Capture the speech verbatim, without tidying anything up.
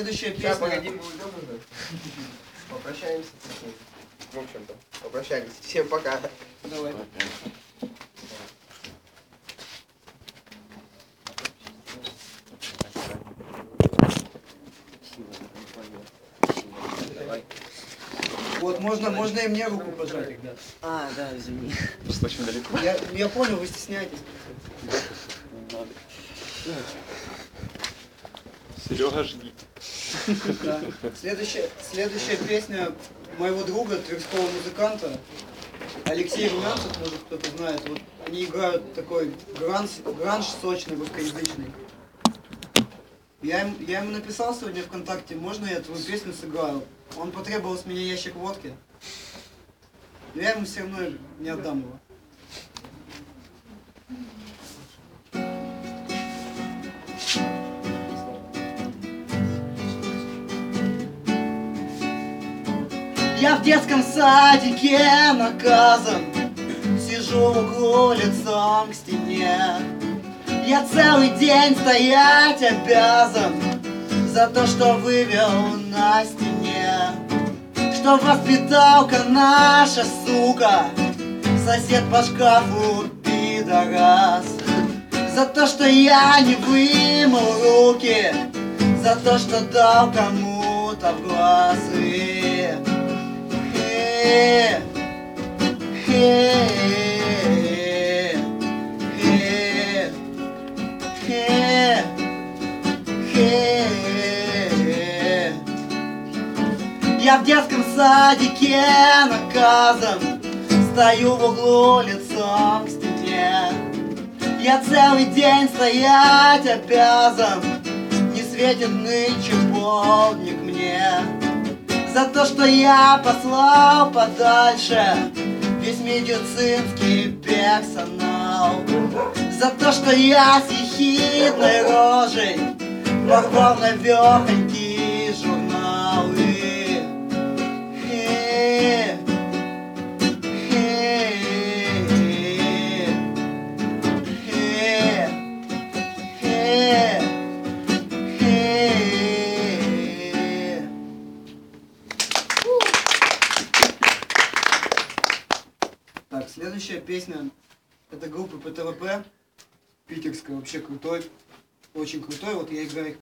следующая песня... Сейчас, погоди, мы уйдем уже. Попрощаемся. В общем-то, попрощались. Всем пока. Давай. Вот, можно, можно и мне руку пожать, ребят. А, да, извини. Просто очень далеко. Я, я понял, вы стесняетесь. Серега, жги. Да. Следующая, следующая песня моего друга, тверского музыканта, Алексей Румянцев, может кто-то знает. Вот они играют такой гранж, гранж сочный, русскоязычный. Я, им, я ему написал сегодня ВКонтакте, можно я твою песню сыграю? Он потребовал с меня ящик водки, но я ему все равно не отдам его. Я в детском садике наказан, сижу в углу лицом к стене. Я целый день стоять обязан за то, что вывел на стене. Что воспиталка наша, сука, сосед по шкафу пидорас. За то, что я не вымыл руки, за то, что дал кому-то в глаз. Хе, хе, хе, хе, хе. Я в детском садике наказан, стою в углу лицом к стене. Я целый день стоять обязан, не светит нынче полдник мне. За то, что я послал подальше весь медицинский персонал. За то, что я с ехидной рожей порвал навехонький журнал. И... Хе... Хе... Хе... Хе... Хе... Так, следующая песня — это группа ПТВП, питерская, вообще крутой, очень крутой. Вот я играю их